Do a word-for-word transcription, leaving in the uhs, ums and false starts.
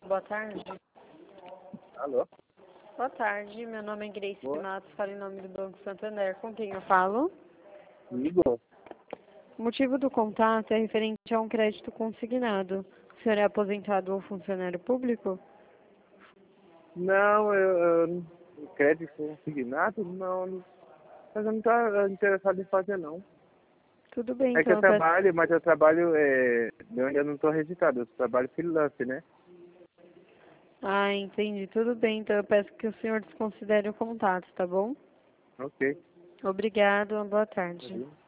Boa tarde. Alô? Boa tarde, meu nome é Grace Boa. Matos, falo em nome do Banco Santander. Com quem eu falo? Igor? O motivo do contato é referente a um crédito consignado. O senhor é aposentado ou funcionário público? Não, eu, eu crédito consignado? Não, não- mas eu não estou interessado em fazer, não. Tudo bem, É que então eu eu peço... trabalho, mas eu trabalho, é, eu ainda não estou registrado, eu trabalho freelance, né? Ah, entendi. Tudo bem, então eu peço que o senhor desconsidere o contato, tá bom? Ok. Obrigado, uma boa tarde. Uhum.